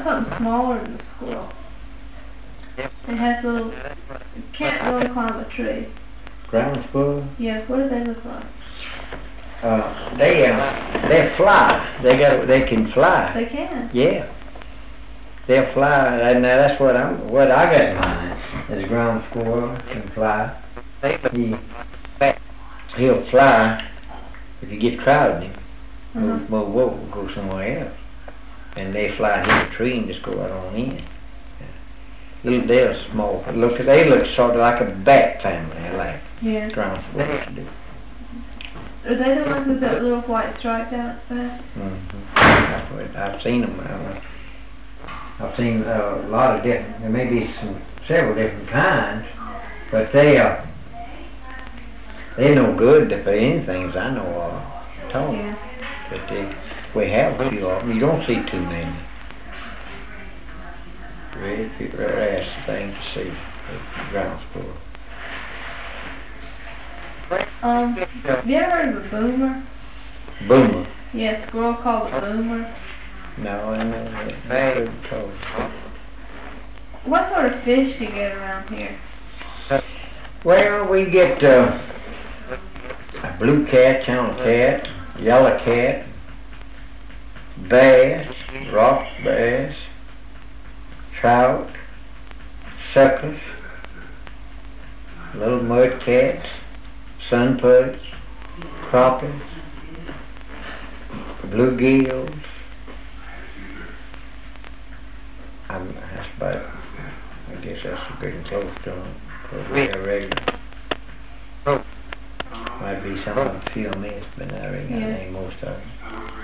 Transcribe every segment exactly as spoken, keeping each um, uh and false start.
about something smaller than the squirrel? It has little, it can't really climb a tree. Ground squirrel? Yeah, what do they look like? Uh, they, uh, they fly. They got, they can fly. They can. Yeah. They'll fly, and that's what I'm, what I got in mind, is a ground squirrel can fly. He, he'll fly if you get crowded him. Move, Uh-huh. move over, go somewhere else. And they fly and hit a tree and just go right on in. Little, they're small. Look, they look sort of like a bat family, like Yeah. ground squirrels do. Are they the ones with that little white stripe down its back? Mm-hmm. I've seen them. Uh, I've seen uh, a lot of different, there may be some, several different kinds, but they are, they're no good for anything as I know of at all. Yeah. But they, we have a few of them. You don't see too many. Really, rare thing to see, the ground squirrel. Um, have you ever heard of a boomer? Boomer. Yeah, a squirrel called a boomer. No, I never heard told. What sort of fish do you get around here? Well, we get uh, a blue cat, channel cat, yellow cat, bass, rock bass, trout, suckers, little mud cats, sunpuds, crappies, bluegills. I'm, that's about, I guess that's getting close to them. Probably a regular. Might be some of them feel missed, but I reckon I Yeah. think most of them.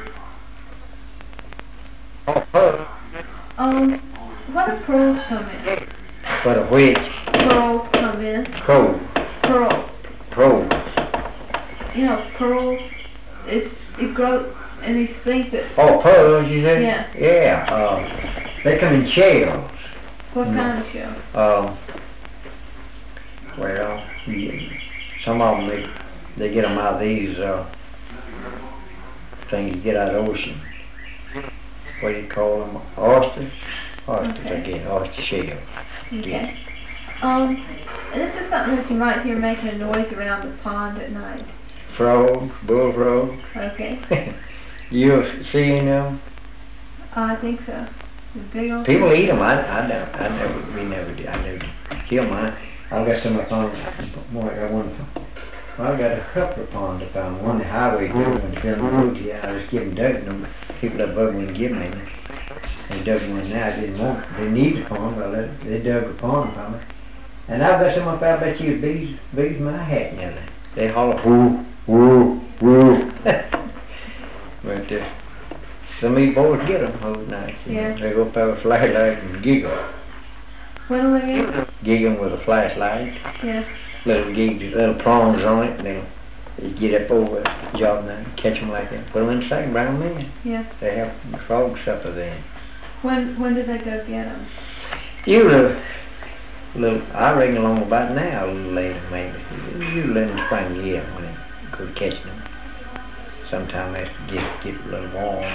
Um, what do pearls come in? But a which? Pearls come in. Crow. Pearls. Crow. You know, pearls, it's, it grows, and these things that, Oh, pearls, you say? Yeah. Yeah. Uh, they come in shells. what Mm. kind of shells? Um, well, we, some of them, they, they get them out of these uh, things you get out of the ocean. What do you call them? Oysters? Oysters, Okay. again, oyster shells. Okay. Um, and this is something that you might hear making a noise around the pond at night. Frogs, bullfrogs. Okay. You seen them? I think so. The big old People eat them. I, I don't. I never. We never did. I never kill mine. I've got some of them. More. I got one. Well, I got a couple of ponds I found. One the highway dug one to fill the food. Yeah, I was giving Doug them. People that bug wouldn't give me. They dug one now. I didn't want. They need a pond. Well, they, they dug a pond for me. And I've got some. I found. Bet you bees. Bees my hat now. They holler whoo, whoo, whoo. But uh, some of these boys get them whole night. You Yeah. know. They go up there with a flashlight and giggle. What do they get? Gigging with a flashlight. Yeah. Little gigs, little prongs on it, and they'll they get up over the job now, catch them like that. Put them in the sack, bring them in. Yeah. They have frog supper then. When when did they go get them? Usually, little, I reckon along about now, a little later maybe. Usually in the spring, yeah, when they go catching them. Sometime they have to get, get a little warm.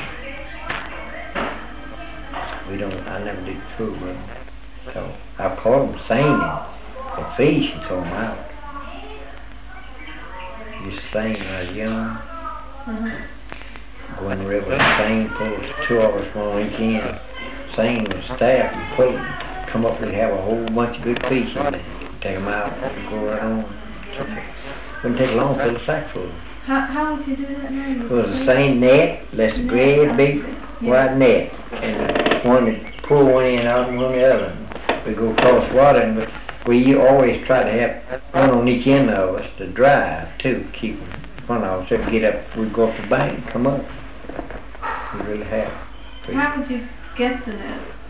We don't, I never did food with them. So I've caught them singing for fish and throw them out. Used to sing when I was young. Uh-huh. Go in the river and sing, pull two of us one weekend, sing with staff and pull them, come up and have a whole bunch of good fish in there. Take them out and go right on. Wouldn't take long to fill the sack full. How how would you do that now? It was the same net, that's a great big white net, and one to pull one end out and one the other. We go across water, and we always try to have one on each end of us to drive too, keep them in front of us. So we get up, we go up the bank, come up. We really have. How would you get the net?